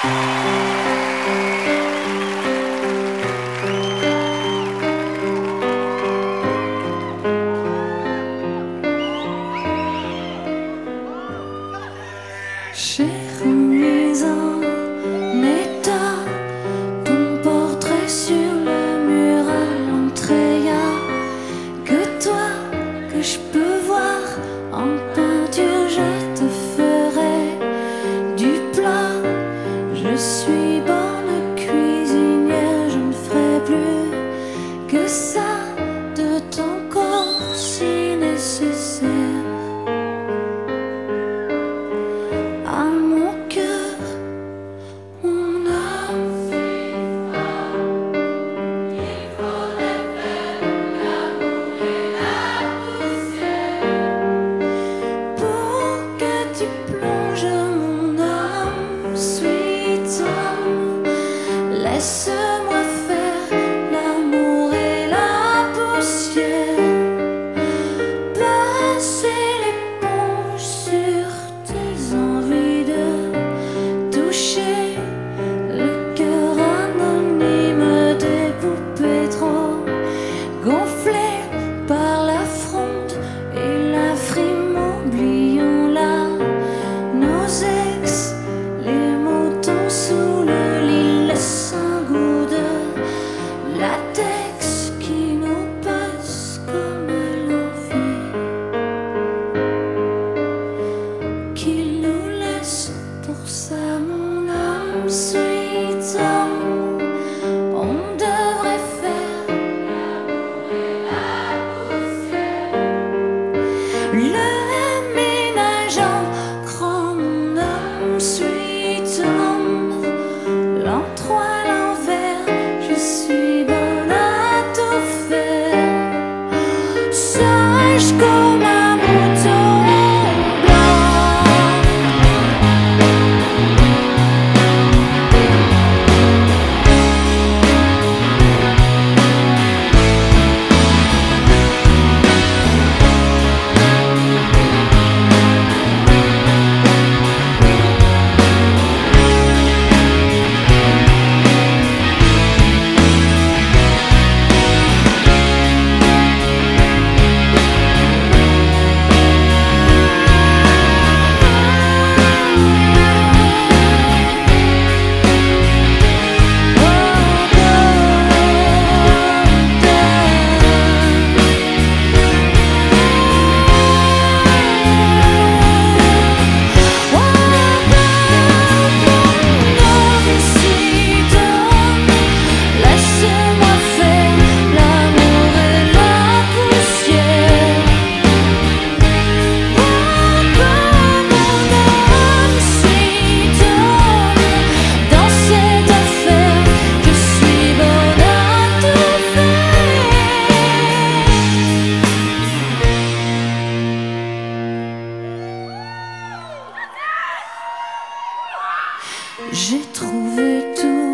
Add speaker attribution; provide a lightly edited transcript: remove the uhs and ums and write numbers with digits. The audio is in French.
Speaker 1: J'ai remis en état ton portrait sur le mur à l'entrée. Y'a que toi que je peux voir en peinture. Je te ferai du plat. Je suis bonne cuisinière. Je ne ferai plus que ça de ton corps si nécessaire. Laisse-moi faire l'amour et la poussière, passer l'éponge sur tes envies de toucher le cœur anonyme des poupées trop gonflées par la fronde et la frime. Oublions là nos ex, les moutons sous le lit. Latex qui nous passe comme l'envie, qu'il nous laisse pour ça, mon âme, sweet homme. On devrait faire l'amour et la poussière, le ménage en grand, mon âme, sweet homme. L'an 3 à l'envers, je suis bonne à tout faire, sage comme un mouton blanc. J'ai trouvé tout